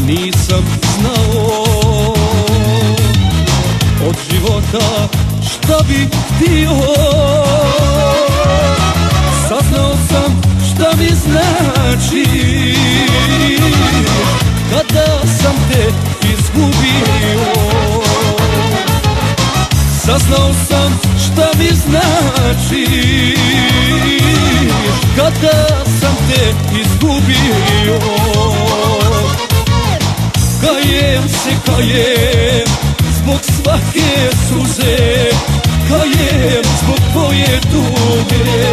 nisam znao od života šta bi htio. Saznao sam šta mi znači kada sam te izgubio. Saznao sam šta mi znači kada sam te izgubio. Kajem se, kajem zbog svake suze, kajem zbog tvoje tuge.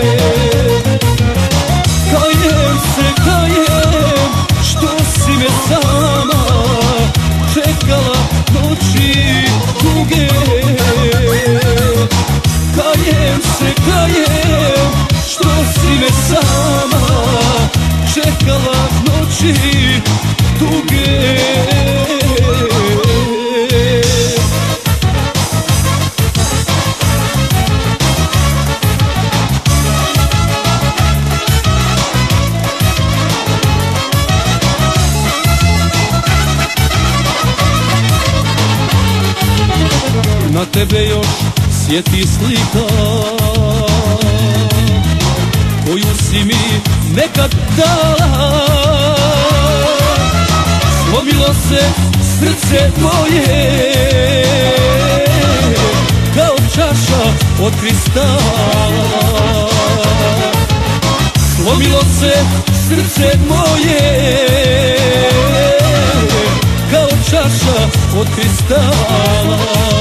Kajem se, kajem što si me sama čekala noći duge. Kajem se, kajem što si me sama čekala noći duge. Na tebe još sjeti slika koju si mi nekad dala. Slomilo se srce moje kao čaša od kristala. Slomilo se srce moje kao čaša od kristala.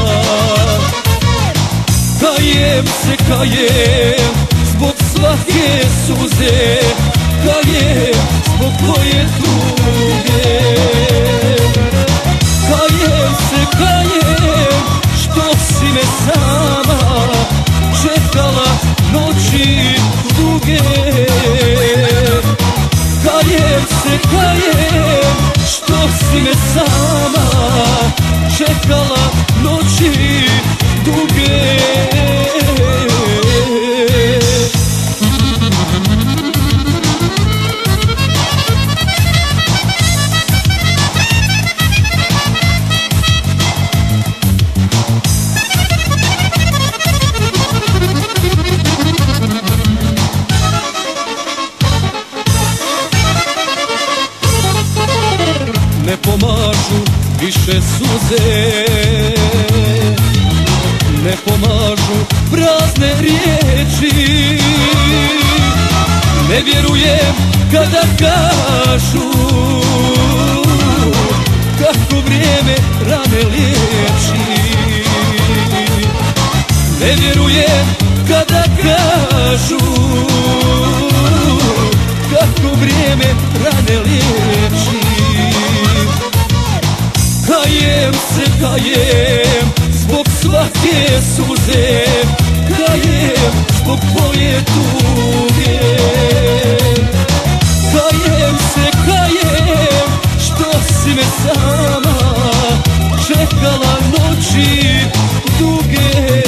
Kajem se, kajem zbog svake suze, kajem zbog tvoje tuge. Kajem se, kajem što si me sama čekala noći duge. Kajem se, kajem što si me sama čekala noći duge. Ne pomažu više suze, ne pomažu prazne riječi. Ne vjerujem kada kažu kako vrijeme rane liječi. Ne vjerujem kada kažu kako vrijeme rane liječi. Kajem se, kajem zbog svake suze, kajem zbog tvoje tuge. Kajem se, kajem što si me sama čekala noći duge.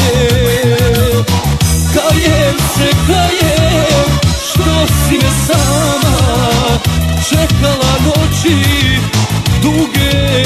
Kajem se, kajem što si me sama čekala noći duge.